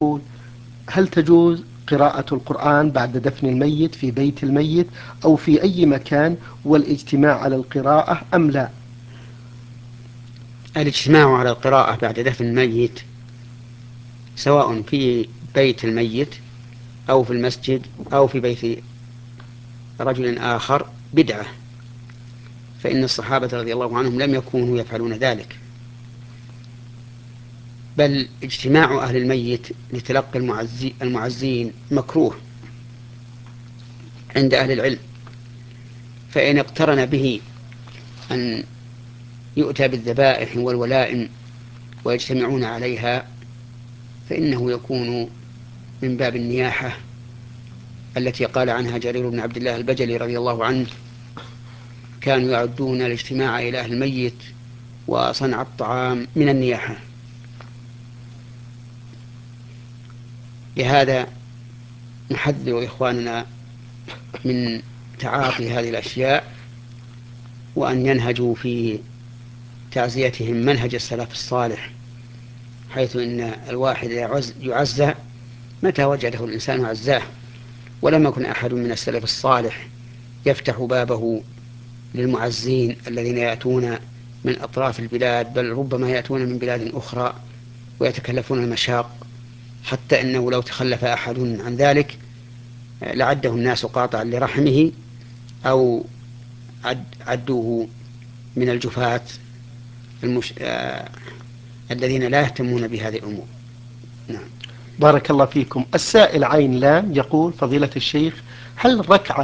هل تجوز قراءة القرآن بعد دفن الميت في بيت الميت أو في أي مكان والاجتماع على القراءة أم لا؟ الاجتماع على القراءة بعد دفن الميت سواء في بيت الميت أو في المسجد أو في بيت رجل آخر بدعة، فإن الصحابة رضي الله عنهم لم يكونوا يفعلون ذلك، بل اجتماع أهل الميت لتلقي المعزين مكروه عند أهل العلم، فإن اقترن به أن يؤتى بالذبائح والولائم ويجتمعون عليها فإنه يكون من باب النياحة التي قال عنها جرير بن عبد الله البجلي رضي الله عنه: كانوا يعدون الاجتماع إلى أهل الميت وصنع الطعام من النياحة. لهذا نحذر إخواننا من تعاطي هذه الأشياء، وأن ينهجوا في تعزيتهم منهج السلف الصالح، حيث إن الواحد يعزى متى وجده الإنسان عزاه، ولم يكن أحد من السلف الصالح يفتح بابه للمعزين الذين يأتون من أطراف البلاد، بل ربما يأتون من بلاد أخرى ويتكلفون المشاق، حتى إنه لو تخلف أحد عن ذلك لعده الناس قاطعا لرحمه أو عدوه من الجفاة الذين لا يهتمون بهذه الأمور. نعم. بارك الله فيكم. السائل عين لام يقول: فضيلة الشيخ، هل ركعة